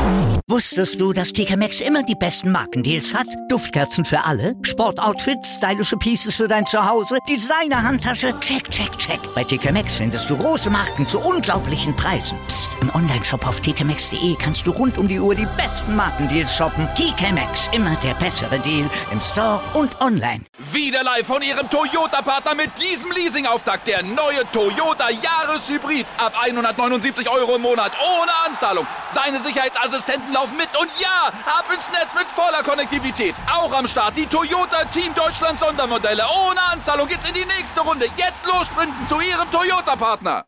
Wusstest du, dass TK Maxx immer die besten Markendeals hat? Duftkerzen für alle, Sportoutfits, stylische Pieces für dein Zuhause, Designer-Handtasche, check, check, check. Bei TK Maxx findest du große Marken zu unglaublichen Preisen. Psst. Im Onlineshop auf tkmaxx.de kannst du rund um die Uhr die besten Markendeals shoppen. TK Maxx, immer der bessere Deal im Store und online. Wieder live von Ihrem Toyota-Partner mit diesem Leasing-Auftakt. Der neue Toyota Jahreshybrid. Ab 179 € im Monat. Ohne Anzahlung. Seine Sicherheitsassistenten laufen mit. Und ja, ab ins Netz mit voller Konnektivität. Auch am Start die Toyota Team Deutschland Sondermodelle. Ohne Anzahlung geht's in die nächste Runde. Jetzt los sprinten zu Ihrem Toyota-Partner.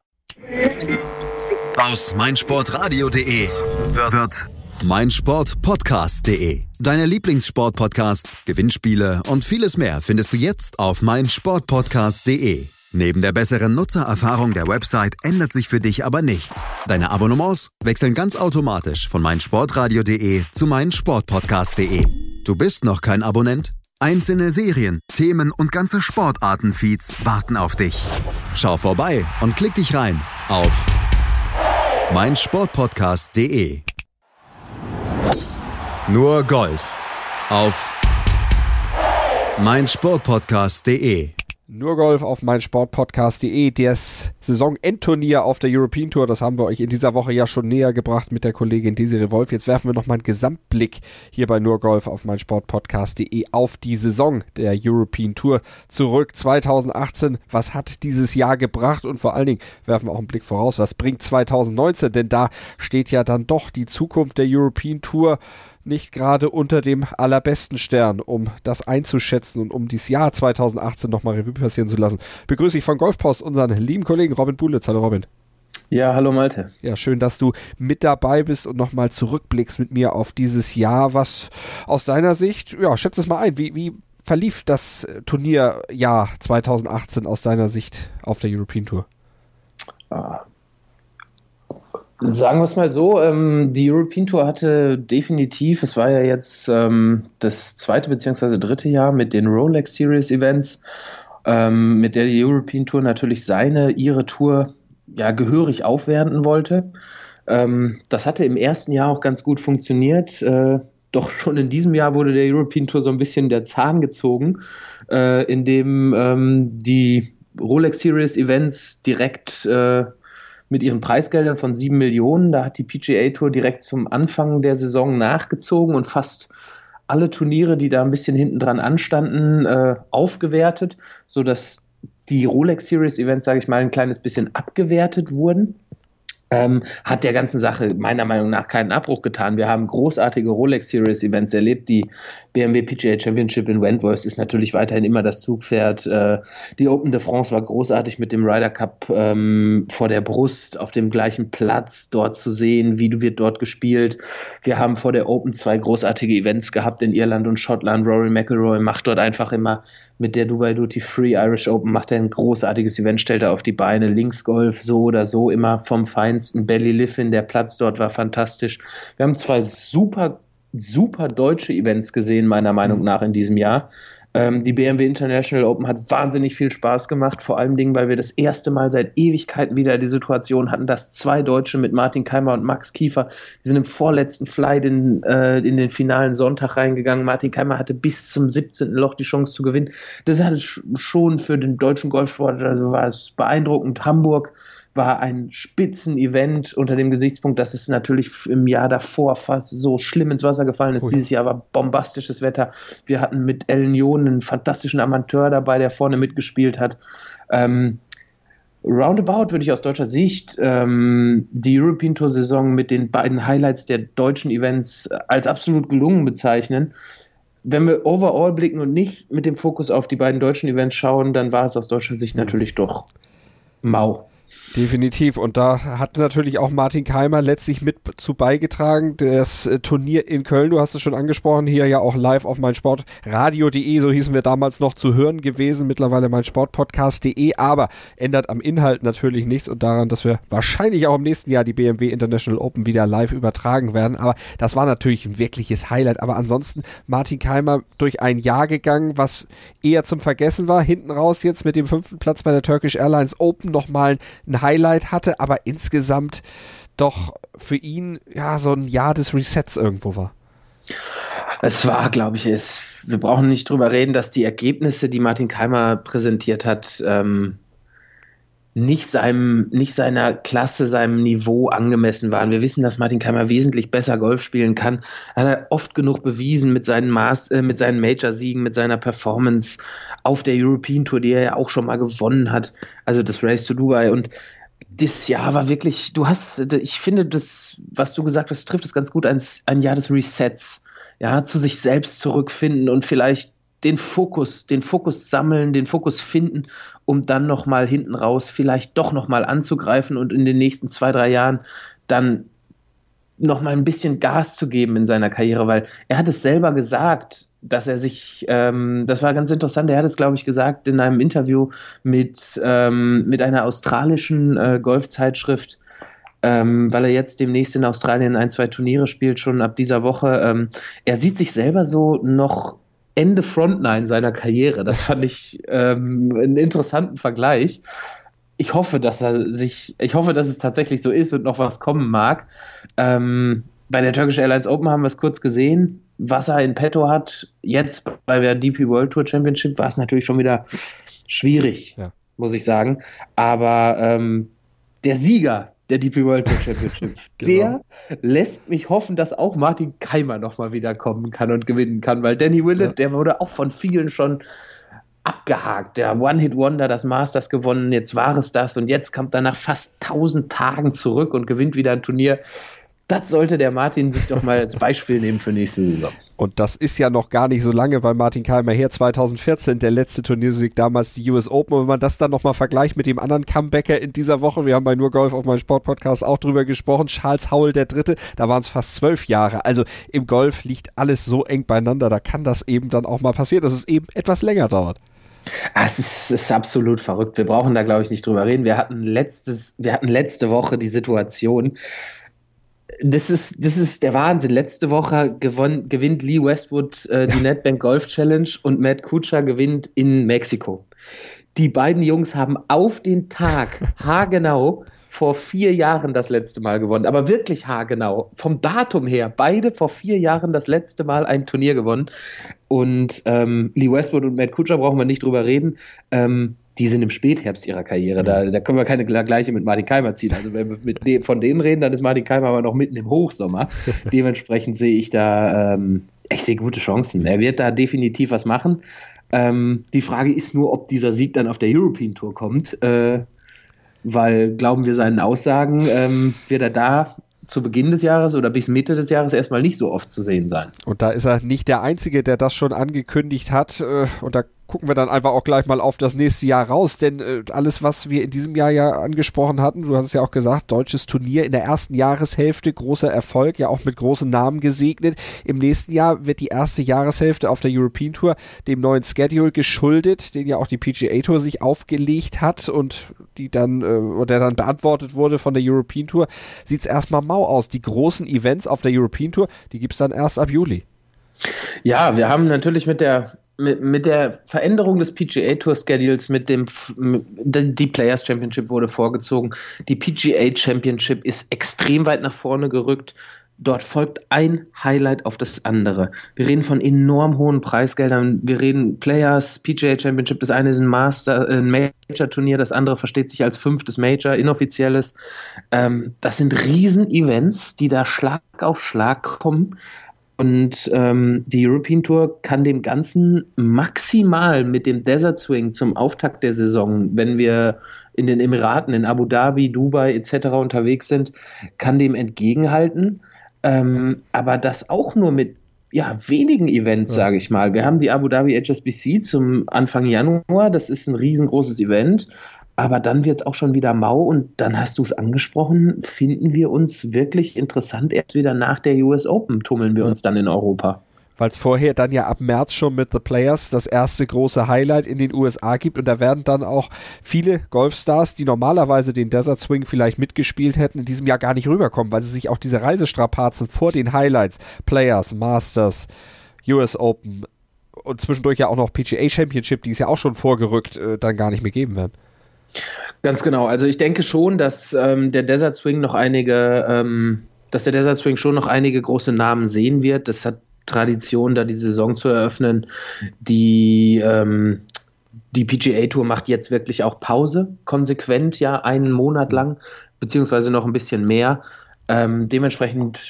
Aus meinsportradio.de wird meinsportpodcast.de. Deine Lieblingssportpodcasts, Gewinnspiele und vieles mehr findest du jetzt auf meinsportpodcast.de. Neben der besseren Nutzererfahrung der Website ändert sich für dich aber nichts. Deine Abonnements wechseln ganz automatisch von meinsportradio.de zu meinsportpodcast.de. Du bist noch kein Abonnent? Einzelne Serien, Themen und ganze Sportarten-Feeds warten auf dich. Schau vorbei und klick dich rein auf meinsportpodcast.de. Nur Golf auf meinsportpodcast.de. Nur Golf auf meinsportpodcast.de. Das Saisonendturnier auf der European Tour, das haben wir euch in dieser Woche ja schon näher gebracht mit der Kollegin Desiree Wolf. Jetzt werfen wir noch mal einen Gesamtblick hier bei Nur Golf auf meinsportpodcast.de auf die Saison der European Tour zurück. 2018, was hat dieses Jahr gebracht? Und vor allen Dingen werfen wir auch einen Blick voraus, was bringt 2019? Denn da steht ja dann doch die Zukunft der European Tour nicht gerade unter dem allerbesten Stern, um das einzuschätzen und um dieses Jahr 2018 nochmal Revue passieren zu lassen. Begrüße ich von Golfpost unseren lieben Kollegen Robin Bulitz. Hallo Robin. Ja, hallo Malte. Ja, schön, dass du mit dabei bist und nochmal zurückblickst mit mir auf dieses Jahr. Was aus deiner Sicht, ja, schätze es mal ein, wie verlief das Turnierjahr 2018 aus deiner Sicht auf der European Tour? Sagen wir es mal so, die European Tour hatte definitiv, es war ja jetzt das zweite bzw. dritte Jahr mit den Rolex Series Events, mit der die European Tour natürlich ihre Tour ja gehörig aufwerten wollte. Das hatte im ersten Jahr auch ganz gut funktioniert, doch schon in diesem Jahr wurde der European Tour so ein bisschen der Zahn gezogen, indem die Rolex Series Events direkt mit ihren Preisgeldern von 7 Millionen. Da hat die PGA Tour direkt zum Anfang der Saison nachgezogen und fast alle Turniere, die da ein bisschen hinten dran anstanden, aufgewertet, sodass die Rolex Series Events, sage ich mal, ein kleines bisschen abgewertet wurden. Hat der ganzen Sache meiner Meinung nach keinen Abbruch getan. Wir haben großartige Rolex Series Events erlebt. Die BMW PGA Championship in Wentworth ist natürlich weiterhin immer das Zugpferd. Die Open de France war großartig mit dem Ryder Cup vor der Brust auf dem gleichen Platz dort zu sehen. Wie wird dort gespielt? Wir haben vor der Open 2 großartige Events gehabt in Irland und Schottland. Rory McIlroy macht dort einfach immer mit der Dubai Duty Free Irish Open macht er ein großartiges Event, stellt er auf die Beine. Linksgolf so oder so immer vom Feinsten. Ballyliffin, der Platz dort war fantastisch. Wir haben zwei super deutsche Events gesehen, meiner Meinung nach in diesem Jahr. Die BMW International Open hat wahnsinnig viel Spaß gemacht, vor allem Dingen, weil wir das erste Mal seit Ewigkeiten wieder die Situation hatten, dass zwei Deutsche mit Martin Kaymer und Max Kiefer, die sind im vorletzten Flight in den finalen Sonntag reingegangen. Martin Kaymer hatte bis zum 17. Loch die Chance zu gewinnen. Das hatte schon für den deutschen Golfsport, also war es beeindruckend. Hamburg war ein Spitzenevent unter dem Gesichtspunkt, dass es natürlich im Jahr davor fast so schlimm ins Wasser gefallen ist. Dieses Jahr war bombastisches Wetter. Wir hatten mit Ellen Jonen einen fantastischen Amateur dabei, der vorne mitgespielt hat. Roundabout würde ich aus deutscher Sicht die European Tour Saison mit den beiden Highlights der deutschen Events als absolut gelungen bezeichnen. Wenn wir overall blicken und nicht mit dem Fokus auf die beiden deutschen Events schauen, dann war es aus deutscher Sicht natürlich doch mau. Definitiv. Und da hat natürlich auch Martin Kaymer letztlich mit zu beigetragen. Das Turnier in Köln, du hast es schon angesprochen, hier ja auch live auf meinsportradio.de, so hießen wir damals noch, zu hören gewesen, mittlerweile meinsportpodcast.de, aber ändert am Inhalt natürlich nichts und daran, dass wir wahrscheinlich auch im nächsten Jahr die BMW International Open wieder live übertragen werden. Aber das war natürlich ein wirkliches Highlight. Aber ansonsten Martin Kaymer durch ein Jahr gegangen, was eher zum Vergessen war. Hinten raus jetzt mit dem 5. Platz bei der Turkish Airlines Open nochmal ein Highlight hatte, aber insgesamt doch für ihn ja so ein Jahr des Resets irgendwo war. Es war, glaube ich, wir brauchen nicht drüber reden, dass die Ergebnisse, die Martin Keimer präsentiert hat, nicht seiner Klasse, seinem Niveau angemessen waren. Wir wissen, dass Martin Keimer wesentlich besser Golf spielen kann. Er hat oft genug bewiesen mit seinen Major-Siegen, mit seiner Performance auf der European Tour, die er ja auch schon mal gewonnen hat. Also das Race to Dubai. Und das Jahr war wirklich, ich finde, das, was du gesagt hast, trifft es ganz gut, ein Jahr des Resets. Ja, zu sich selbst zurückfinden und vielleicht den Fokus sammeln, den Fokus finden, um dann nochmal hinten raus vielleicht doch nochmal anzugreifen und in den nächsten 2-3 Jahren dann nochmal ein bisschen Gas zu geben in seiner Karriere, weil er hat es selber gesagt, dass er sich, das war ganz interessant, er hat es, glaube ich, gesagt in einem Interview mit einer australischen Golfzeitschrift, weil er jetzt demnächst in Australien 1-2 Turniere spielt, schon ab dieser Woche. Er sieht sich selber so noch Ende Frontline seiner Karriere. Das fand ich einen interessanten Vergleich. Ich hoffe, dass es tatsächlich so ist und noch was kommen mag. Bei der Turkish Airlines Open haben wir es kurz gesehen, was er in petto hat. Jetzt bei der DP World Tour Championship war es natürlich schon wieder schwierig, muss ich sagen. Aber der Sieger der DP World Tour Championship, genau. Der lässt mich hoffen, dass auch Martin Keimer nochmal wiederkommen kann und gewinnen kann, weil Danny Willett, der wurde auch von vielen schon abgehakt. Der One-Hit-Wonder, das Masters gewonnen, jetzt war es das und jetzt kommt er nach fast 1000 Tagen zurück und gewinnt wieder ein Turnier. Das sollte der Martin sich doch mal als Beispiel nehmen für nächste Saison. Und das ist ja noch gar nicht so lange bei Martin Keimer her, 2014, der letzte Turniersieg, damals die US Open. Und wenn man das dann nochmal vergleicht mit dem anderen Comebacker in dieser Woche, wir haben bei Nur Golf auf meinem Sportpodcast auch drüber gesprochen, Charles Howell der Dritte, da waren es fast 12 Jahre. Also im Golf liegt alles so eng beieinander, da kann das eben dann auch mal passieren, dass es eben etwas länger dauert. Es ist absolut verrückt. Wir brauchen da, glaube ich, nicht drüber reden. Wir hatten letzte Woche die Situation, das ist der Wahnsinn. Letzte Woche gewinnt Lee Westwood die NetBank Golf Challenge und Matt Kuchar gewinnt in Mexiko. Die beiden Jungs haben auf den Tag haargenau vor 4 Jahren das letzte Mal gewonnen. Aber wirklich haargenau. Vom Datum her. Beide vor 4 Jahren das letzte Mal ein Turnier gewonnen. Und Lee Westwood und Matt Kuchar brauchen wir nicht drüber reden. Die sind im Spätherbst ihrer Karriere. Da können wir keine Gleiche mit Martin Keimer ziehen. Also wenn wir von denen reden, dann ist Martin Keimer aber noch mitten im Hochsommer. Dementsprechend sehe ich da, ich sehe gute Chancen. Er wird da definitiv was machen. Die Frage ist nur, ob dieser Sieg dann auf der European Tour kommt. Weil, glauben wir seinen Aussagen, wird er da zu Beginn des Jahres oder bis Mitte des Jahres erstmal nicht so oft zu sehen sein. Und da ist er nicht der Einzige, der das schon angekündigt hat. Und da gucken wir dann einfach auch gleich mal auf das nächste Jahr raus, denn alles, was wir in diesem Jahr ja angesprochen hatten, du hast es ja auch gesagt, deutsches Turnier in der ersten Jahreshälfte, großer Erfolg, ja auch mit großen Namen gesegnet. Im nächsten Jahr wird die erste Jahreshälfte auf der European Tour dem neuen Schedule geschuldet, den ja auch die PGA Tour sich aufgelegt hat und der dann beantwortet wurde von der European Tour, sieht es erstmal mau aus. Die großen Events auf der European Tour, die gibt es dann erst ab Juli. Ja, wir haben natürlich mit der Veränderung des PGA Tour Schedules, die Players Championship wurde vorgezogen. Die PGA Championship ist extrem weit nach vorne gerückt. Dort folgt ein Highlight auf das andere. Wir reden von enorm hohen Preisgeldern. Wir reden Players, PGA Championship. Das eine ist ein Major-Turnier, das andere versteht sich als 5. Major, inoffizielles. Das sind Riesen-Events, die da Schlag auf Schlag kommen. Und die European Tour kann dem Ganzen maximal mit dem Desert Swing zum Auftakt der Saison, wenn wir in den Emiraten, in Abu Dhabi, Dubai etc. unterwegs sind, kann dem entgegenhalten. Aber das auch nur mit wenigen Events, sage ich mal. Wir haben die Abu Dhabi HSBC zum Anfang Januar, das ist ein riesengroßes Event. Aber dann wird es auch schon wieder mau und dann hast du es angesprochen, finden wir uns wirklich interessant. Erst wieder nach der US Open tummeln wir uns dann in Europa. Weil es vorher dann ja ab März schon mit The Players das erste große Highlight in den USA gibt und da werden dann auch viele Golfstars, die normalerweise den Desert Swing vielleicht mitgespielt hätten, in diesem Jahr gar nicht rüberkommen, weil sie sich auch diese Reisestrapazen vor den Highlights, Players, Masters, US Open und zwischendurch ja auch noch PGA Championship, die ist ja auch schon vorgerückt, dann gar nicht mehr geben werden. Ganz genau. Also ich denke schon, dass der Desert Swing schon noch einige große Namen sehen wird. Das hat Tradition, da die Saison zu eröffnen. Die PGA Tour macht jetzt wirklich auch Pause, konsequent, ja, einen Monat lang, beziehungsweise noch ein bisschen mehr. Dementsprechend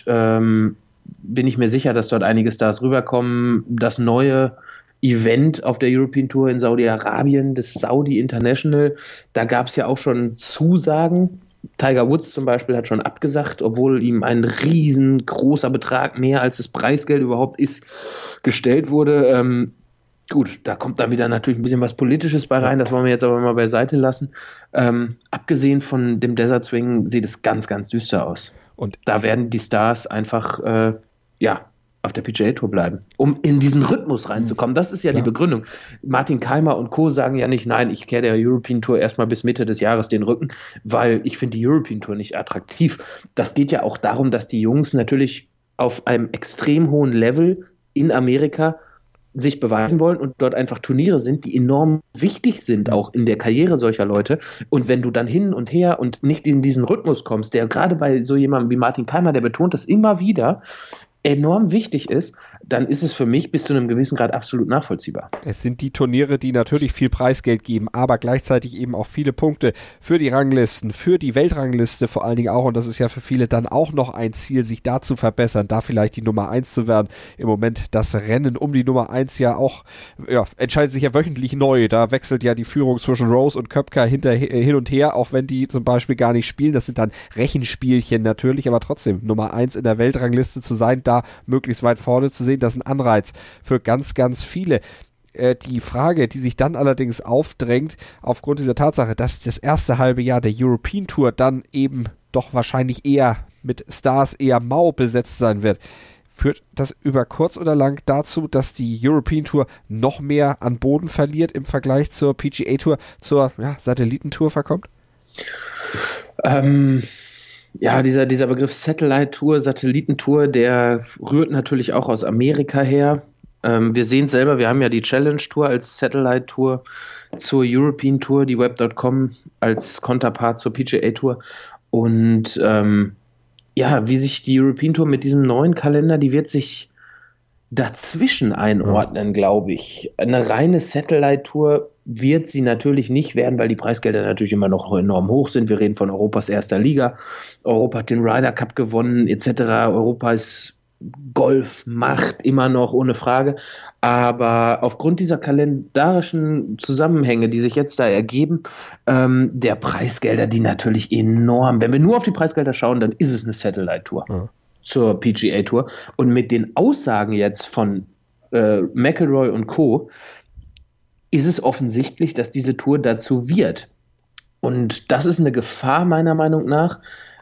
bin ich mir sicher, dass dort einige Stars rüberkommen. Das neue Event auf der European Tour in Saudi-Arabien, das Saudi International, da gab es ja auch schon Zusagen. Tiger Woods zum Beispiel hat schon abgesagt, obwohl ihm ein riesengroßer Betrag, mehr als das Preisgeld überhaupt ist, gestellt wurde. Gut, da kommt dann wieder natürlich ein bisschen was Politisches bei rein, das wollen wir jetzt aber mal beiseite lassen. Abgesehen von dem Desert Swing sieht es ganz, ganz düster aus. Und da werden die Stars einfach, auf der PGA Tour bleiben, um in diesen Rhythmus reinzukommen. Das ist ja die Begründung. Martin Keimer und Co. sagen ja nicht, nein, ich kehre der European Tour erstmal bis Mitte des Jahres den Rücken, weil ich finde die European Tour nicht attraktiv. Das geht ja auch darum, dass die Jungs natürlich auf einem extrem hohen Level in Amerika sich beweisen wollen und dort einfach Turniere sind, die enorm wichtig sind, auch in der Karriere solcher Leute. Und wenn du dann hin und her und nicht in diesen Rhythmus kommst, der gerade bei so jemandem wie Martin Keimer, der betont das immer wieder, enorm wichtig ist, dann ist es für mich bis zu einem gewissen Grad absolut nachvollziehbar. Es sind die Turniere, die natürlich viel Preisgeld geben, aber gleichzeitig eben auch viele Punkte für die Ranglisten, für die Weltrangliste vor allen Dingen auch, und das ist ja für viele dann auch noch ein Ziel, sich da zu verbessern, da vielleicht die Nummer 1 zu werden. Im Moment das Rennen um die Nummer 1 ja auch, entscheidet sich ja wöchentlich neu, da wechselt ja die Führung zwischen Rose und Koepka hin und her, auch wenn die zum Beispiel gar nicht spielen, das sind dann Rechenspielchen natürlich, aber trotzdem Nummer 1 in der Weltrangliste zu sein, da möglichst weit vorne zu sehen, das ist ein Anreiz für ganz, ganz viele. Die Frage, die sich dann allerdings aufdrängt, aufgrund dieser Tatsache, dass das erste halbe Jahr der European Tour dann eben doch wahrscheinlich eher mit Stars eher mau besetzt sein wird, führt das über kurz oder lang dazu, dass die European Tour noch mehr an Boden verliert im Vergleich zur PGA Tour, zur Satellitentour verkommt? Dieser Begriff Satellite Tour, Satellitentour, der rührt natürlich auch aus Amerika her. Wir sehen es selber, wir haben ja die Challenge Tour als Satellite Tour zur European Tour, die Web.com als Konterpart zur PGA Tour. Und wie sich die European Tour mit diesem neuen Kalender, die wird sich dazwischen einordnen, glaube ich. Eine reine Satellite Tour wird sie natürlich nicht werden, weil die Preisgelder natürlich immer noch enorm hoch sind. Wir reden von Europas erster Liga. Europa hat den Ryder Cup gewonnen, etc. Europas Golfmacht immer noch, ohne Frage. Aber aufgrund dieser kalendarischen Zusammenhänge, die sich jetzt da ergeben, der Preisgelder, die natürlich enorm, wenn wir nur auf die Preisgelder schauen, dann ist es eine Satellite Tour zur PGA Tour. Und mit den Aussagen jetzt von McIlroy und Co. ist es offensichtlich, dass diese Tour dazu wird. Und das ist eine Gefahr meiner Meinung nach,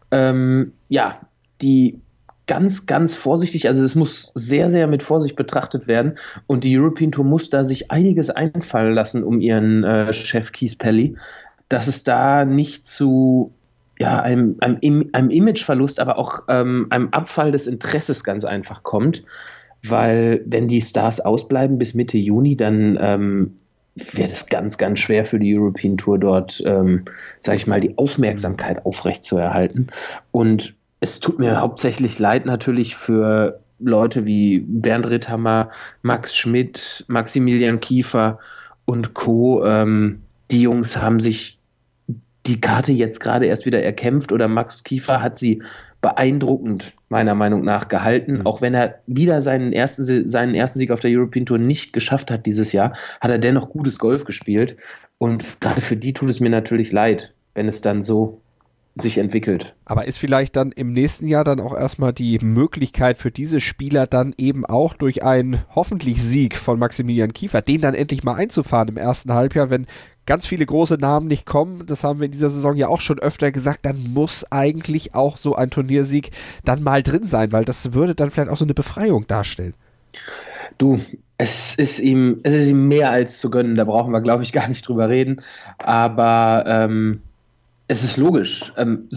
die ganz, ganz vorsichtig, also es muss sehr, sehr mit Vorsicht betrachtet werden und die European Tour muss da sich einiges einfallen lassen um ihren Chef Keith Pelley, dass es da nicht zu einem Imageverlust, aber auch einem Abfall des Interesses ganz einfach kommt, weil wenn die Stars ausbleiben bis Mitte Juni, dann wird es ganz, ganz schwer für die European Tour dort, die Aufmerksamkeit aufrechtzuerhalten. Und es tut mir hauptsächlich leid natürlich für Leute wie Bernd Ritthammer, Max Schmidt, Maximilian Kiefer und Co. Die Jungs haben sich die Karte jetzt gerade erst wieder erkämpft oder Max Kiefer hat sie beeindruckend meiner Meinung nach gehalten, auch wenn er wieder seinen ersten Sieg auf der European Tour nicht geschafft hat dieses Jahr, hat er dennoch gutes Golf gespielt und gerade für die tut es mir natürlich leid, wenn es dann so sich entwickelt. Aber ist vielleicht dann im nächsten Jahr dann auch erstmal die Möglichkeit für diese Spieler dann eben auch durch einen hoffentlich Sieg von Maximilian Kiefer, den dann endlich mal einzufahren im ersten Halbjahr, wenn ganz viele große Namen nicht kommen, das haben wir in dieser Saison ja auch schon öfter gesagt, dann muss eigentlich auch so ein Turniersieg dann mal drin sein, weil das würde dann vielleicht auch so eine Befreiung darstellen. Du, es ist ihm mehr als zu gönnen, da brauchen wir, glaube ich, gar nicht drüber reden, aber es ist logisch,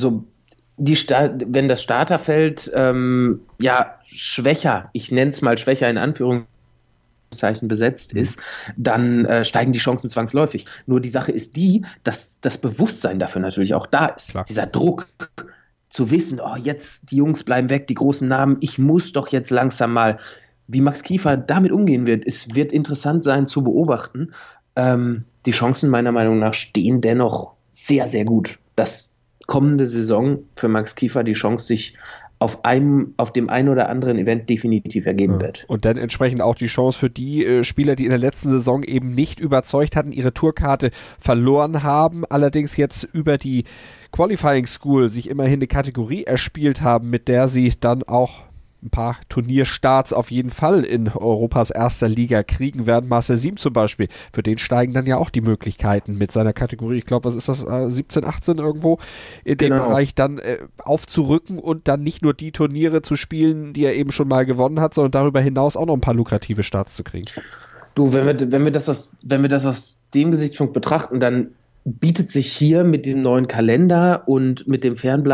wenn das Starterfeld schwächer, ich nenne es mal schwächer in Anführungszeichen, besetzt ist, dann steigen die Chancen zwangsläufig. Nur die Sache ist die, dass das Bewusstsein dafür natürlich auch da ist. Klar. Dieser Druck zu wissen, jetzt die Jungs bleiben weg, die großen Namen, ich muss doch jetzt langsam mal, wie Max Kiefer damit umgehen wird, es wird interessant sein zu beobachten. Die Chancen meiner Meinung nach stehen dennoch sehr, sehr gut, dass kommende Saison für Max Kiefer die Chance sich auf dem einen oder anderen Event definitiv ergeben wird. Und dann entsprechend auch die Chance für die Spieler, die in der letzten Saison eben nicht überzeugt hatten, ihre Tourkarte verloren haben, allerdings jetzt über die Qualifying School sich immerhin eine Kategorie erspielt haben, mit der sie dann auch ein paar Turnierstarts auf jeden Fall in Europas erster Liga kriegen werden. Marcel Siem zum Beispiel, für den steigen dann ja auch die Möglichkeiten mit seiner Kategorie, ich glaube, was ist das, 17, 18 irgendwo, in dem Bereich dann aufzurücken und dann nicht nur die Turniere zu spielen, die er eben schon mal gewonnen hat, sondern darüber hinaus auch noch ein paar lukrative Starts zu kriegen. Du, wenn wir das aus dem Gesichtspunkt betrachten, dann bietet sich hier mit dem neuen Kalender und mit dem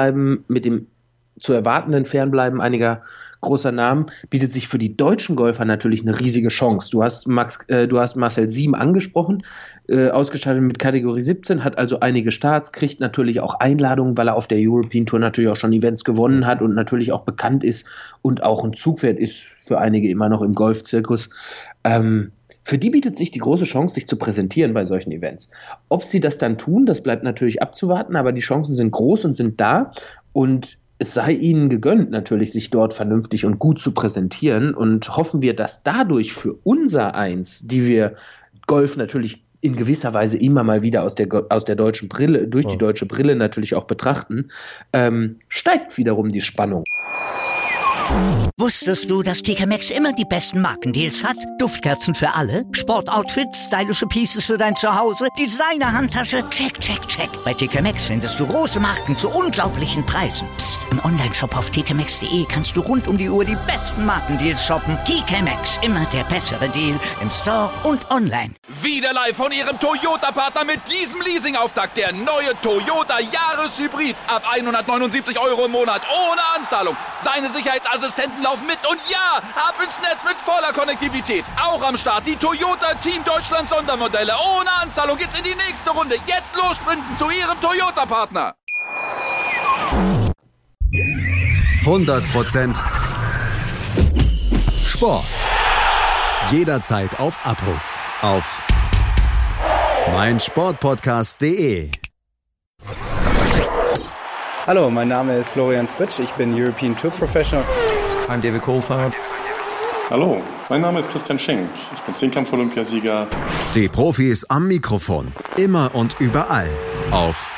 zu erwartenden Fernbleiben einiger großer Namen, bietet sich für die deutschen Golfer natürlich eine riesige Chance. Du hast Marcel Siem angesprochen, ausgestattet mit Kategorie 17, hat also einige Starts, kriegt natürlich auch Einladungen, weil er auf der European Tour natürlich auch schon Events gewonnen hat und natürlich auch bekannt ist und auch ein Zugpferd ist für einige immer noch im Golfzirkus. Für die bietet sich die große Chance, sich zu präsentieren bei solchen Events. Ob sie das dann tun, das bleibt natürlich abzuwarten, aber die Chancen sind groß und sind da und es sei ihnen gegönnt, natürlich sich dort vernünftig und gut zu präsentieren und hoffen wir, dass dadurch für unser Eins, die wir Golf natürlich in gewisser Weise immer mal wieder aus der deutschen Brille, durch die deutsche Brille natürlich auch betrachten, steigt wiederum die Spannung. Wusstest du, dass TK Maxx immer die besten Markendeals hat? Duftkerzen für alle, Sportoutfits, stylische Pieces für dein Zuhause, Designer-Handtasche, check, check, check. Bei TK Maxx findest du große Marken zu unglaublichen Preisen. Psst. Im Onlineshop auf tkmaxx.de kannst du rund um die Uhr die besten Markendeals shoppen. TK Maxx, immer der bessere Deal im Store und online. Wieder live von Ihrem Toyota-Partner mit diesem Leasing-Auftakt. Der neue Toyota Jahreshybrid. Ab 179 € im Monat ohne Anzahlung. Seine Sicherheitsassistenten laufen mit und ja, ab ins Netz mit voller Konnektivität. Auch am Start die Toyota Team Deutschland Sondermodelle. Ohne Anzahlung geht's in die nächste Runde. Jetzt los sprinten zu Ihrem Toyota-Partner. 100% Sport. Jederzeit auf Abruf. Auf meinsportpodcast.de. Hallo, mein Name ist Florian Fritsch, ich bin European Tour Professional. I'm David Coulthard. Hallo, mein Name ist Christian Schenk, ich bin Zehnkampf-Olympiasieger. Die Profis am Mikrofon, immer und überall auf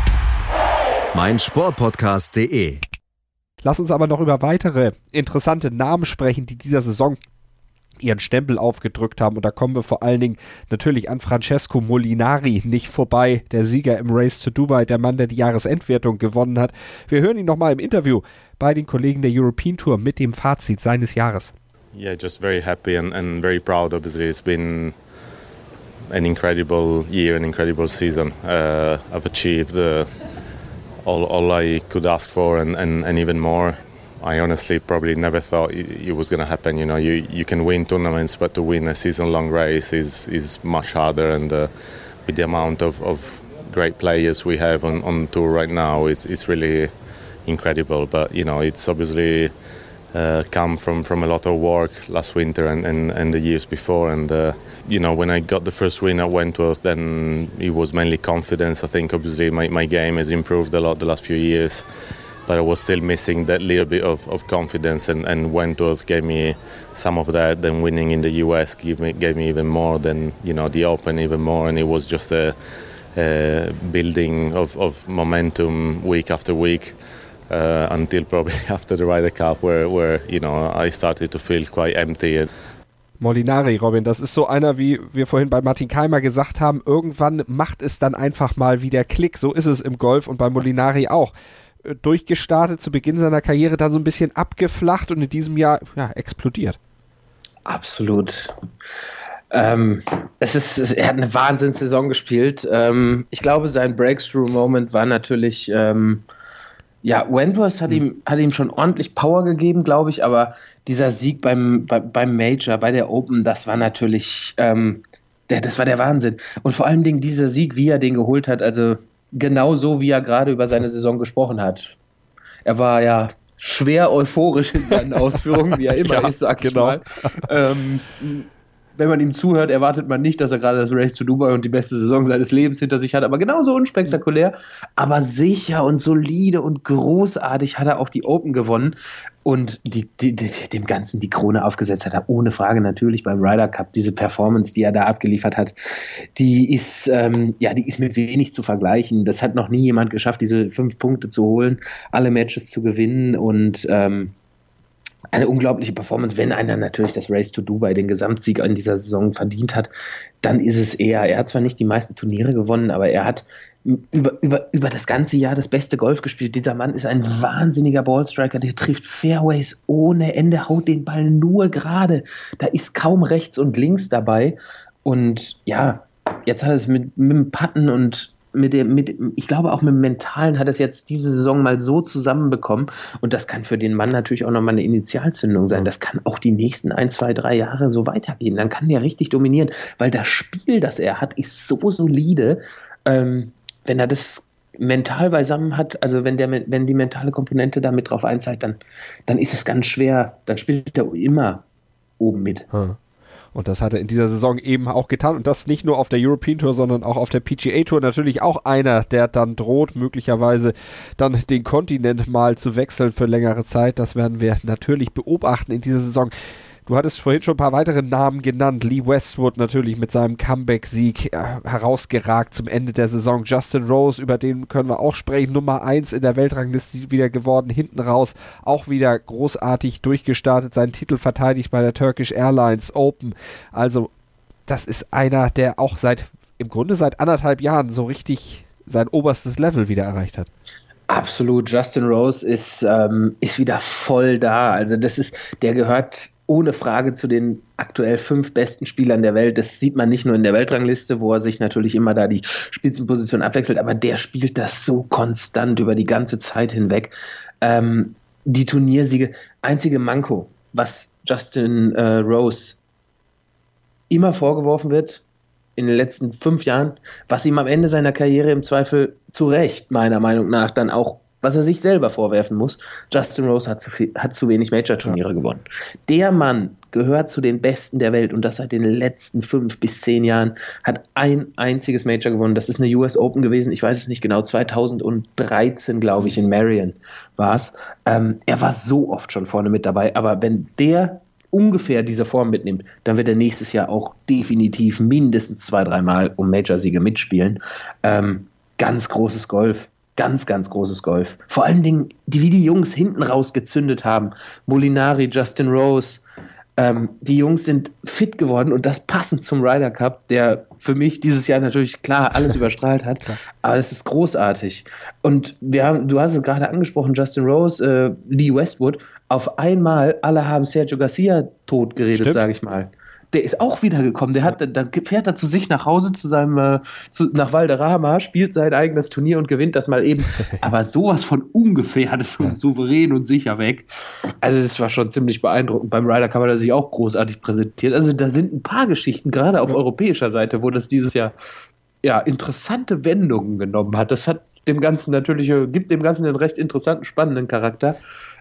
meinsportpodcast.de. Lass uns aber noch über weitere interessante Namen sprechen, die dieser Saison ihren Stempel aufgedrückt haben. Und da kommen wir vor allen Dingen natürlich an Francesco Molinari nicht vorbei. Der Sieger im Race to Dubai, der Mann, der die Jahresendwertung gewonnen hat. Wir hören ihn nochmal im Interview bei den Kollegen der European Tour mit dem Fazit seines Jahres. Yeah, just very happy and very proud. Obviously, it's been an incredible year, an incredible season. I've achieved all I could ask for and even more. I honestly probably never thought it was going to happen. You know, you can win tournaments, but to win a season-long race is much harder. And with the amount of great players we have on tour right now, it's really incredible. But you know, it's obviously come from a lot of work last winter and the years before. And you know, when I got the first win at Wentworth, then it was mainly confidence. I think obviously my game has improved a lot the last few years. But I was still missing that little bit of confidence, and Wentworth gave me some of that. Then winning in the US gave me even more. Than the Open even more, and it was just a building of momentum week after week until probably after the Ryder Cup, where I started to feel quite empty. Molinari, Robin, das ist so einer, wie wir vorhin bei Martin Keimer gesagt haben, irgendwann macht es dann einfach mal wieder Klick. So ist es im Golf und bei Molinari auch. Durchgestartet zu Beginn seiner Karriere, dann so ein bisschen abgeflacht und in diesem Jahr explodiert. Absolut. Er hat eine Wahnsinnssaison gespielt. Ich glaube, sein Breakthrough-Moment war natürlich Ja, Wentworth hat ihm schon ordentlich Power gegeben, glaube ich, aber dieser Sieg beim Major, bei der Open, das war natürlich, das war der Wahnsinn. Und vor allen Dingen dieser Sieg, wie er den geholt hat, also genau so, wie er gerade über seine Saison gesprochen hat. Er war ja schwer euphorisch in seinen Ausführungen, wie er immer ist, sag ich mal. Wenn man ihm zuhört, erwartet man nicht, dass er gerade das Race to Dubai und die beste Saison seines Lebens hinter sich hat, aber genauso unspektakulär, aber sicher und solide und großartig hat er auch die Open gewonnen und dem Ganzen die Krone aufgesetzt hat er ohne Frage natürlich beim Ryder Cup. Diese Performance, die er da abgeliefert hat, die ist mit wenig zu vergleichen. Das hat noch nie jemand geschafft, diese 5 Punkte zu holen, alle Matches zu gewinnen und eine unglaubliche Performance. Wenn einer natürlich das Race to Dubai, den Gesamtsieg in dieser Saison verdient hat, dann ist es er hat zwar nicht die meisten Turniere gewonnen, aber er hat über das ganze Jahr das beste Golf gespielt. Dieser Mann ist ein wahnsinniger Ballstriker, der trifft Fairways ohne Ende, haut den Ball nur gerade. Da ist kaum rechts und links dabei. Und ja, jetzt hat er es mit dem Putten und ich glaube auch mit dem Mentalen hat es jetzt diese Saison mal so zusammenbekommen und das kann für den Mann natürlich auch nochmal eine Initialzündung sein. Das kann auch die nächsten 1, 2, 3 Jahre so weitergehen. Dann kann der richtig dominieren, weil das Spiel, das er hat, ist so solide. Wenn er das mental beisammen hat, also wenn die mentale Komponente da mit drauf einzahlt, dann ist es ganz schwer. Dann spielt er immer oben mit. Und das hat er in dieser Saison eben auch getan. Und das nicht nur auf der European Tour, sondern auch auf der PGA Tour. Natürlich auch einer, der dann droht, möglicherweise dann den Kontinent mal zu wechseln für längere Zeit. Das werden wir natürlich beobachten in dieser Saison. Du hattest vorhin schon ein paar weitere Namen genannt. Lee Westwood natürlich mit seinem Comeback-Sieg herausgeragt zum Ende der Saison. Justin Rose, über den können wir auch sprechen. Nummer 1 in der Weltrangliste wieder geworden. Hinten raus auch wieder großartig durchgestartet. Seinen Titel verteidigt bei der Turkish Airlines Open. Also das ist einer, der auch im Grunde seit 1,5 Jahren so richtig sein oberstes Level wieder erreicht hat. Absolut. Justin Rose ist wieder voll da. Also der gehört ohne Frage zu den aktuell 5 besten Spielern der Welt. Das sieht man nicht nur in der Weltrangliste, wo er sich natürlich immer da die Spitzenposition abwechselt, aber der spielt das so konstant über die ganze Zeit hinweg. Die Turniersiege, einzige Manko, was Justin Rose immer vorgeworfen wird, in den letzten 5 Jahren, was ihm am Ende seiner Karriere im Zweifel zu Recht, meiner Meinung nach, dann auch, was er sich selber vorwerfen muss, Justin Rose hat zu wenig Major-Turniere gewonnen. Der Mann gehört zu den Besten der Welt und das seit den letzten 5 bis 10 Jahren, hat ein einziges Major gewonnen. Das ist eine US Open gewesen, ich weiß es nicht genau, 2013, glaube ich, in Marion war es. Er war so oft schon vorne mit dabei, aber wenn der ungefähr diese Form mitnimmt, dann wird er nächstes Jahr auch definitiv mindestens 2-3 Mal um Major-Siege mitspielen. Ganz großes Golf. Ganz, ganz großes Golf. Vor allen Dingen, wie die Jungs hinten raus gezündet haben. Molinari, Justin Rose. Die Jungs sind fit geworden und das passend zum Ryder Cup, der für mich dieses Jahr natürlich klar alles überstrahlt hat. Aber das ist großartig. Und du hast es gerade angesprochen, Justin Rose, Lee Westwood. Auf einmal, alle haben Sergio Garcia tot geredet, sage ich mal. Der ist auch wiedergekommen. Dann fährt er zu sich nach Hause nach Valderrama, spielt sein eigenes Turnier und gewinnt das mal eben. Aber sowas von ungefährdet und souverän und sicher weg. Also das war schon ziemlich beeindruckend. Beim Ryder Cup hat er sich auch großartig präsentiert. Also da sind ein paar Geschichten, gerade auf europäischer Seite, wo das dieses Jahr interessante Wendungen genommen hat. Das hat gibt dem Ganzen einen recht interessanten, spannenden Charakter.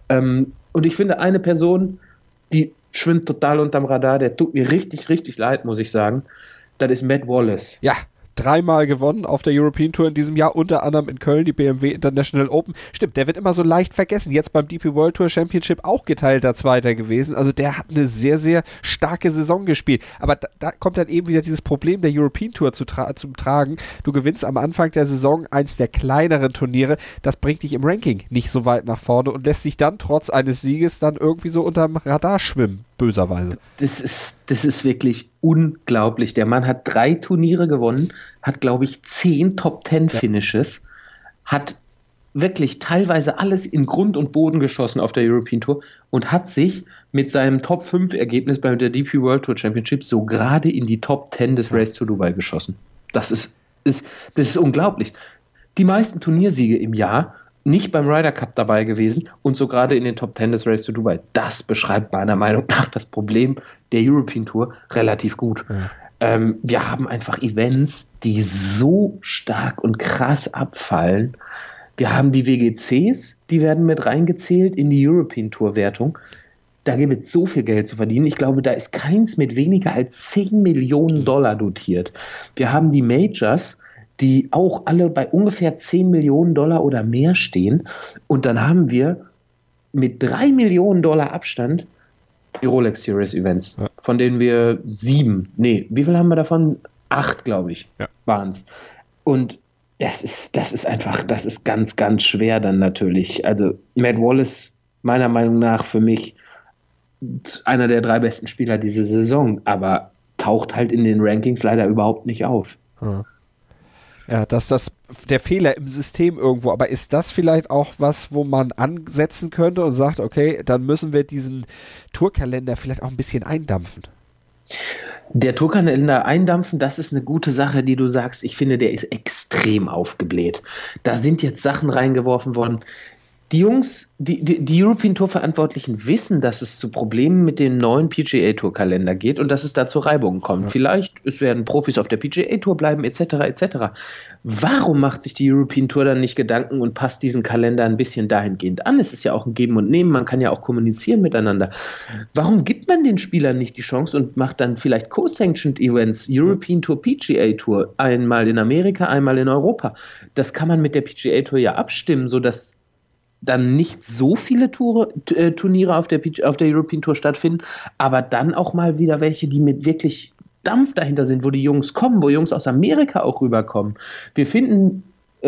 Und ich finde, eine Person, die schwimmt total unterm Radar, der tut mir richtig, richtig leid, muss ich sagen. Das ist Matt Wallace. Ja, 3-mal gewonnen auf der European Tour in diesem Jahr, unter anderem in Köln, die BMW International Open. Stimmt, der wird immer so leicht vergessen. Jetzt beim DP World Tour Championship auch geteilter Zweiter gewesen. Also der hat eine sehr, sehr starke Saison gespielt. Aber da kommt dann eben wieder dieses Problem der European Tour zum Tragen. Du gewinnst am Anfang der Saison eins der kleineren Turniere. Das bringt dich im Ranking nicht so weit nach vorne und lässt sich dann trotz eines Sieges dann irgendwie so unterm Radar schwimmen. Böserweise. Das ist wirklich unglaublich. Der Mann hat 3 Turniere gewonnen, hat, glaube ich, 10 Top-10-Finishes, hat wirklich teilweise alles in Grund und Boden geschossen auf der European Tour und hat sich mit seinem Top-5-Ergebnis bei der DP World Tour Championship so gerade in die Top-10 des Race to Dubai geschossen. Das ist unglaublich. Die meisten Turniersiege im Jahr nicht beim Ryder Cup dabei gewesen und so gerade in den Top 10 des Race to Dubai. Das beschreibt meiner Meinung nach das Problem der European Tour relativ gut. Ja. Wir haben einfach Events, die so stark und krass abfallen. Wir haben die WGCs, die werden mit reingezählt in die European Tour Wertung. Da gibt es so viel Geld zu verdienen. Ich glaube, da ist keins mit weniger als 10 Millionen Dollar dotiert. Wir haben die Majors, die auch alle bei ungefähr 10 Millionen Dollar oder mehr stehen. Und dann haben wir mit 3 Millionen Dollar Abstand die Rolex Series Events, von denen wir 7, wie viel haben wir davon? 8, glaube ich, waren es. Und das ist ganz, ganz schwer dann natürlich. Also Matt Wallace, meiner Meinung nach für mich einer der 3 besten Spieler diese Saison, aber taucht halt in den Rankings leider überhaupt nicht auf. Ja, das ist der Fehler im System irgendwo. Aber ist das vielleicht auch was, wo man ansetzen könnte und sagt, okay, dann müssen wir diesen Tourkalender vielleicht auch ein bisschen eindampfen? Der Tourkalender eindampfen, das ist eine gute Sache, die du sagst. Ich finde, der ist extrem aufgebläht. Da sind jetzt Sachen reingeworfen worden. Die Jungs, die European Tour Verantwortlichen wissen, dass es zu Problemen mit dem neuen PGA Tour Kalender geht und dass es da zu Reibungen kommt. Ja. Vielleicht, es werden Profis auf der PGA Tour bleiben, etc., etc. Warum macht sich die European Tour dann nicht Gedanken und passt diesen Kalender ein bisschen dahingehend an? Es ist ja auch ein Geben und Nehmen, man kann ja auch kommunizieren miteinander. Warum gibt man den Spielern nicht die Chance und macht dann vielleicht Co-Sanctioned Events, European Tour, PGA Tour, einmal in Amerika, einmal in Europa? Das kann man mit der PGA Tour ja abstimmen, sodass dann nicht so viele Turniere auf der European Tour stattfinden, aber dann auch mal wieder welche, die mit wirklich Dampf dahinter sind, wo die Jungs kommen, wo Jungs aus Amerika auch rüberkommen. Wir finden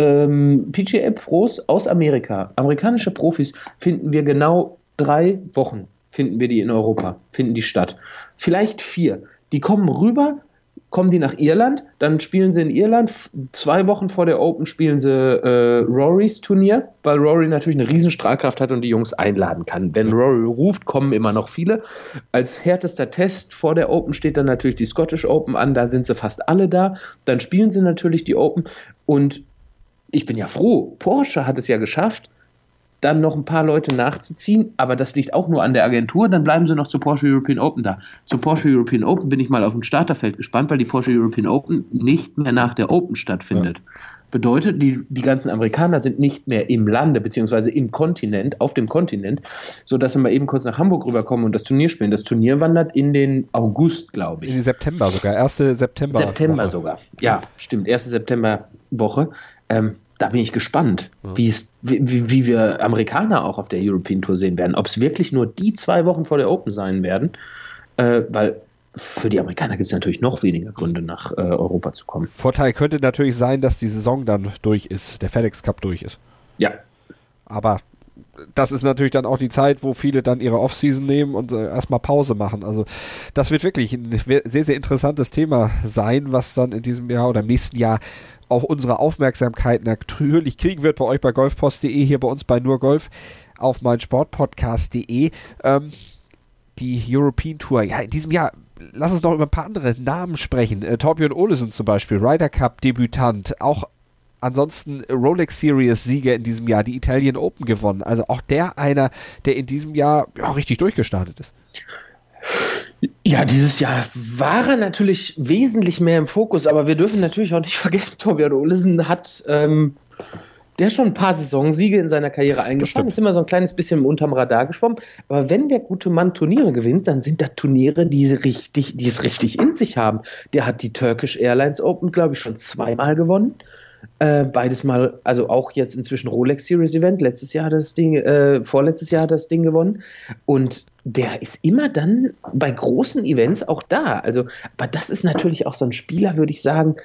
PGA-Pros aus Amerika, amerikanische Profis, finden wir genau 3 Wochen, finden wir die in Europa, finden die statt. Vielleicht 4. Die kommen rüber, kommen die nach Irland, dann spielen sie in Irland, 2 Wochen vor der Open spielen sie Rorys Turnier, weil Rory natürlich eine riesen Strahlkraft hat und die Jungs einladen kann. Wenn Rory ruft, kommen immer noch viele. Als härtester Test vor der Open steht dann natürlich die Scottish Open an, da sind sie fast alle da. Dann spielen sie natürlich die Open und ich bin ja froh, Porsche hat es ja geschafft, dann noch ein paar Leute nachzuziehen, aber das liegt auch nur an der Agentur, dann bleiben sie noch zur Porsche European Open da. Zur Porsche European Open bin ich mal auf dem Starterfeld gespannt, weil die Porsche European Open nicht mehr nach der Open stattfindet. Ja. Bedeutet, die ganzen Amerikaner sind nicht mehr im Lande, beziehungsweise im Kontinent, auf dem Kontinent, sodass sie mal eben kurz nach Hamburg rüberkommen und das Turnier spielen. Das Turnier wandert in den August, glaube ich. In den September sogar, 1. September. September sogar, ja, stimmt, 1. Septemberwoche. Da bin ich gespannt, wie wir Amerikaner auch auf der European Tour sehen werden. Ob es wirklich nur die 2 Wochen vor der Open sein werden, weil für die Amerikaner gibt es natürlich noch weniger Gründe, nach Europa zu kommen. Vorteil könnte natürlich sein, dass die Saison dann durch ist, der FedEx Cup durch ist. Ja. Aber das ist natürlich dann auch die Zeit, wo viele dann ihre Offseason nehmen und erstmal Pause machen. Also das wird wirklich ein sehr, sehr interessantes Thema sein, was dann in diesem Jahr oder im nächsten Jahr auch unsere Aufmerksamkeit natürlich kriegen wird bei euch bei golfpost.de, hier bei uns bei nur Golf auf meinsportpodcast.de. Die European Tour, ja, in diesem Jahr, lass uns noch über ein paar andere Namen sprechen. Thorbjörn Olesen zum Beispiel, Ryder Cup Debütant, auch ansonsten Rolex Series Sieger in diesem Jahr, die Italian Open gewonnen. Also auch einer, der in diesem Jahr richtig durchgestartet ist. Ja, dieses Jahr war er natürlich wesentlich mehr im Fokus, aber wir dürfen natürlich auch nicht vergessen, Thorbjörn Olesen hat der schon ein paar Saisonsiege in seiner Karriere eingefahren, ist immer so ein kleines bisschen unterm Radar geschwommen, aber wenn der gute Mann Turniere gewinnt, dann sind da Turniere, die es richtig in sich haben. Der hat die Turkish Airlines Open, glaube ich, schon 2-mal gewonnen. Beides mal, also auch jetzt inzwischen Rolex Series Event, vorletztes Jahr hat das Ding gewonnen und der ist immer dann bei großen Events auch da, also, aber das ist natürlich auch so ein Spieler, würde ich sagen,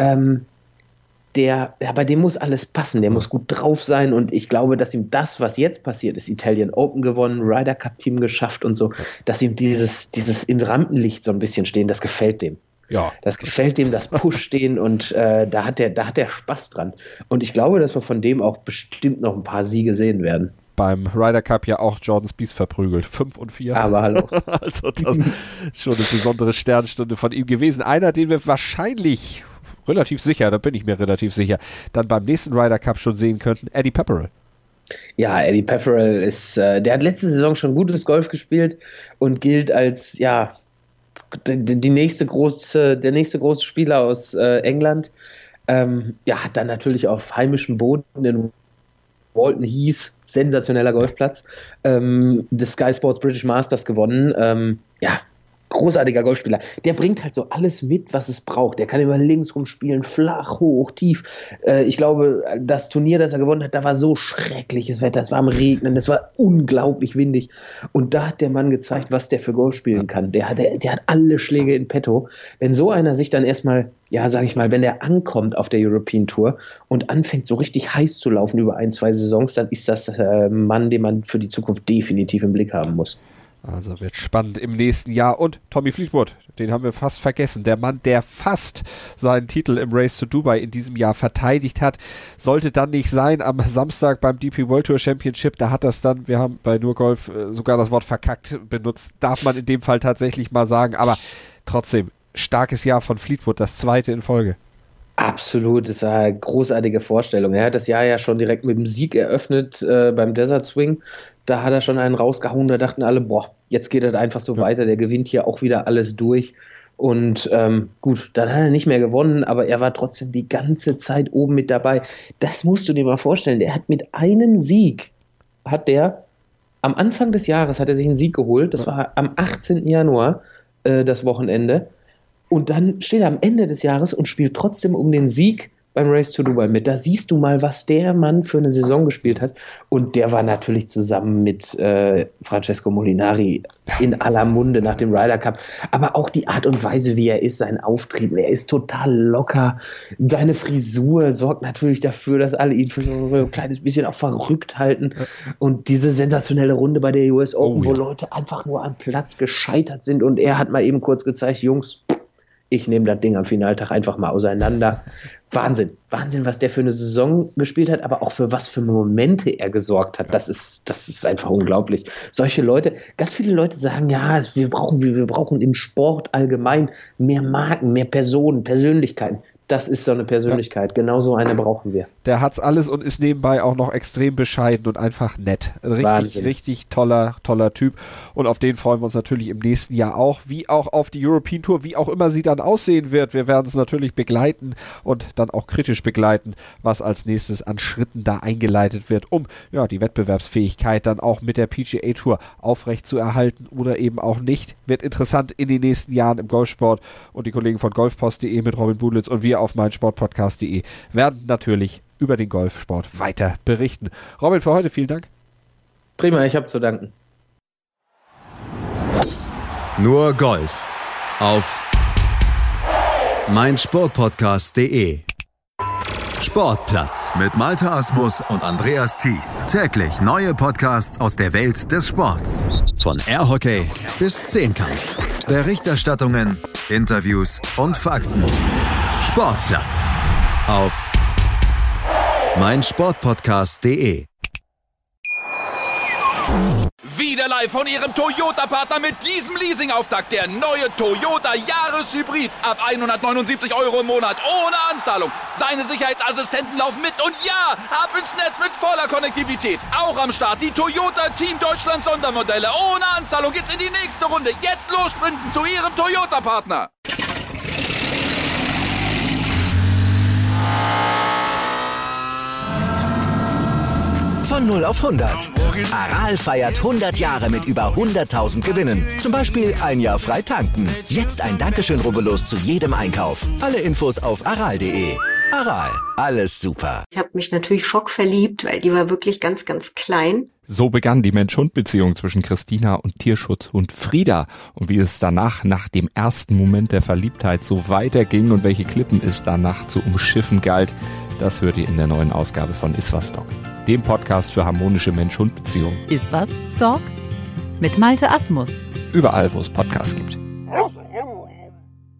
bei dem muss alles passen, der muss gut drauf sein und ich glaube, dass ihm das, was jetzt passiert ist, Italian Open gewonnen, Ryder Cup Team geschafft und so, dass ihm dieses im Rampenlicht so ein bisschen stehen, das gefällt dem. Ja. Das gefällt dem, das Push-Stehen und da hat er Spaß dran. Und ich glaube, dass wir von dem auch bestimmt noch ein paar Siege sehen werden. Beim Ryder Cup ja auch Jordan Spieth verprügelt. 5 und 4. Aber hallo. Also das ist schon eine besondere Sternstunde von ihm gewesen. Einer, den wir wahrscheinlich relativ sicher, da bin ich mir relativ sicher, dann beim nächsten Ryder Cup schon sehen könnten, Eddie Pepperell. Ja, Eddie Pepperell der hat letzte Saison schon gutes Golf gespielt und gilt als, der nächste große Spieler aus England. Hat dann natürlich auf heimischem Boden in Walton Heath, sensationeller Golfplatz, des Sky Sports British Masters gewonnen. Großartiger Golfspieler. Der bringt halt so alles mit, was es braucht. Der kann immer links rumspielen, flach, hoch, tief. Ich glaube, das Turnier, das er gewonnen hat, da war so schreckliches Wetter. Es war am Regnen, es war unglaublich windig. Und da hat der Mann gezeigt, was der für Golf spielen kann. Der hat alle Schläge in petto. Wenn so einer sich dann erstmal, wenn der ankommt auf der European Tour und anfängt so richtig heiß zu laufen über 1-2 Saisons, dann ist das ein Mann, den man für die Zukunft definitiv im Blick haben muss. Also wird spannend im nächsten Jahr. Und Tommy Fleetwood, den haben wir fast vergessen. Der Mann, der fast seinen Titel im Race to Dubai in diesem Jahr verteidigt hat, sollte dann nicht sein. Am Samstag beim DP World Tour Championship, da hat das dann, wir haben bei Nur Golf sogar das Wort verkackt benutzt, darf man in dem Fall tatsächlich mal sagen. Aber trotzdem, starkes Jahr von Fleetwood, das 2. in Folge. Absolut, das war eine großartige Vorstellung. Er hat das Jahr ja schon direkt mit dem Sieg eröffnet beim Desert Swing. Da hat er schon einen rausgehauen, da dachten alle, jetzt geht das einfach so weiter, der gewinnt hier auch wieder alles durch. Und gut, dann hat er nicht mehr gewonnen, aber er war trotzdem die ganze Zeit oben mit dabei. Das musst du dir mal vorstellen, der hat mit einem Sieg, am Anfang des Jahres hat er sich einen Sieg geholt, das war am 18. Januar, das Wochenende. Und dann steht er am Ende des Jahres und spielt trotzdem um den Sieg beim Race to Dubai mit. Da siehst du mal, was der Mann für eine Saison gespielt hat. Und der war natürlich zusammen mit Francesco Molinari in aller Munde nach dem Ryder Cup. Aber auch die Art und Weise, wie er ist, sein Auftrieb, er ist total locker. Seine Frisur sorgt natürlich dafür, dass alle ihn für so ein kleines bisschen auch verrückt halten. Und diese sensationelle Runde bei der US Open, wo Leute einfach nur am Platz gescheitert sind. Und er hat mal eben kurz gezeigt, Jungs, ich nehme das Ding am Finaltag einfach mal auseinander. Wahnsinn, was der für eine Saison gespielt hat, aber auch für was für Momente er gesorgt hat. Das ist einfach unglaublich. Solche Leute, ganz viele Leute sagen, wir brauchen im Sport allgemein mehr Marken, mehr Personen, Persönlichkeiten. Das ist so eine Persönlichkeit. Genau so eine brauchen wir. Der hat's alles und ist nebenbei auch noch extrem bescheiden und einfach nett. Richtig toller Typ. Und auf den freuen wir uns natürlich im nächsten Jahr auch. Wie auch auf die European Tour, wie auch immer sie dann aussehen wird. Wir werden es natürlich begleiten und dann auch kritisch begleiten, was als nächstes an Schritten da eingeleitet wird, um die Wettbewerbsfähigkeit dann auch mit der PGA Tour aufrecht zu erhalten oder eben auch nicht. Wird interessant in den nächsten Jahren im Golfsport. Und die Kollegen von golfpost.de mit Robin Budlitz und wir auf meinsportpodcast.de werden natürlich über den Golfsport weiter berichten. Robin, für heute vielen Dank. Prima, ich habe zu danken. Nur Golf auf meinsportpodcast.de. Sportplatz mit Malte Asmus und Andreas Thies. Täglich neue Podcasts aus der Welt des Sports. Von Airhockey bis Zehnkampf. Berichterstattungen, Interviews und Fakten. Sportplatz auf meinsportpodcast.de. Wieder live von Ihrem Toyota-Partner mit diesem Leasing-Auftakt. Der neue Toyota Jahreshybrid. Ab 179 € im Monat. Ohne Anzahlung. Seine Sicherheitsassistenten laufen mit. Und ja, ab ins Netz mit voller Konnektivität. Auch am Start die Toyota Team Deutschland Sondermodelle. Ohne Anzahlung geht's in die nächste Runde. Jetzt los sprinten zu Ihrem Toyota-Partner. Von 0 auf 100. Aral feiert 100 Jahre mit über 100.000 Gewinnen. Zum Beispiel ein Jahr frei tanken. Jetzt ein Dankeschön, rubbellos zu jedem Einkauf. Alle Infos auf aral.de. Aral, alles super. Ich habe mich natürlich schockverliebt, weil die war wirklich ganz, ganz klein. So begann die Mensch-Hund-Beziehung zwischen Christina und Tierschutzhund Frieda. Und wie es danach, nach dem ersten Moment der Verliebtheit, so weiterging und welche Klippen es danach zu umschiffen galt, das hört ihr in der neuen Ausgabe von Iswas Dog, dem Podcast für harmonische Mensch-Hund-Beziehungen. Iswas Dog? Mit Malte Asmus. Überall, wo es Podcasts gibt.